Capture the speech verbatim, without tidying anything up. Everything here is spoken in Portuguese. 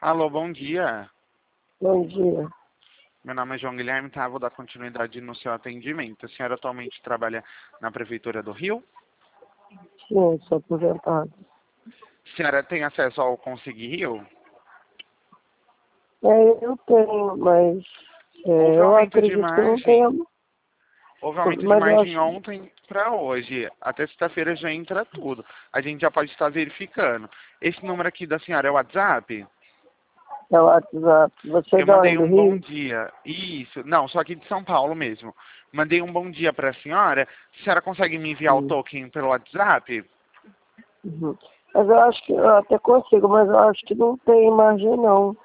Alô, bom dia. Bom dia. Meu nome é João Guilherme, tá? Vou dar continuidade no seu atendimento. A senhora atualmente trabalha na Prefeitura do Rio? Sim, sou aposentado. A senhora tem acesso ao Consegui Rio? É, eu tenho, mas é, Houve eu aumento de acredito que não tenha. margem? Houve aumento de Mas eu margem acho ontem para hoje. Até sexta-feira já entra tudo. A gente já pode estar verificando. Esse número aqui da senhora é o WhatsApp? que é o WhatsApp. Você é Eu da mandei onde? Do um bom Rio? dia. Isso. Não, só aqui de São Paulo mesmo. Mandei um bom dia para a senhora. A senhora consegue me enviar o Sim. token pelo WhatsApp? Uhum. Mas eu acho que eu até consigo, mas eu acho que não tem margem não.